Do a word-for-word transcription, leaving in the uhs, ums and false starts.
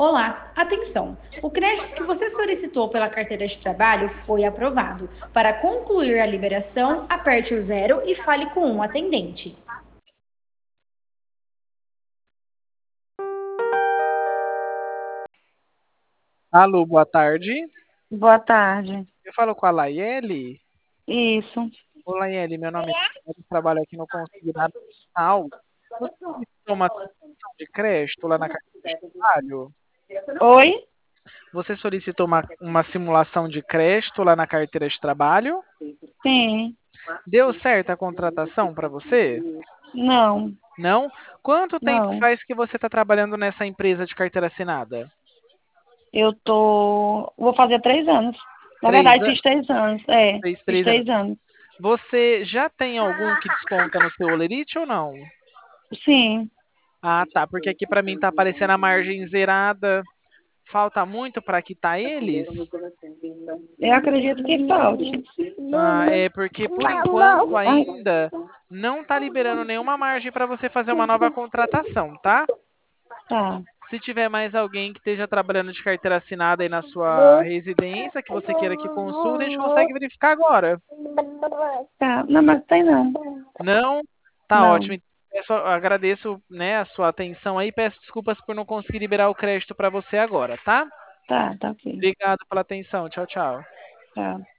Olá, atenção! O crédito que você solicitou pela carteira de trabalho foi aprovado. Para concluir a liberação, aperte o zero e fale com um atendente. Alô, boa tarde. Boa tarde. Eu falo com a Laiele. Isso. Ô, Laiele, meu nome é Tiago, eu trabalho aqui no Consignado Digital. Você solicitou uma simulação de crédito lá na carteira de trabalho? Oi? Você solicitou uma, uma simulação de crédito lá na carteira de trabalho? Sim. Deu certo a contratação para você? Não. Não? Quanto tempo Não. faz que você está trabalhando nessa empresa de carteira assinada? Eu tô. Vou fazer três anos. Na Três, verdade, an- fiz três anos. É, três, fiz três anos. três anos. Você já tem algum que desconta no seu Olerite ou não? Sim. Ah, tá, porque aqui para mim tá aparecendo a margem zerada. Falta muito para quitar eles? Eu acredito que falte. Ah, é porque por enquanto ainda não tá liberando nenhuma margem para você fazer uma nova contratação, tá? Tá. Se tiver mais alguém que esteja trabalhando de carteira assinada aí na sua residência, que você queira que consulte, a gente consegue verificar agora. Tá. Não, mas tem não. Não? Tá Não. ótimo. Eu só agradeço, né, a sua atenção aí. Peço desculpas por não conseguir liberar o crédito para você agora, tá? Tá, tá ok. Obrigado pela atenção. Tchau, tchau. Tá.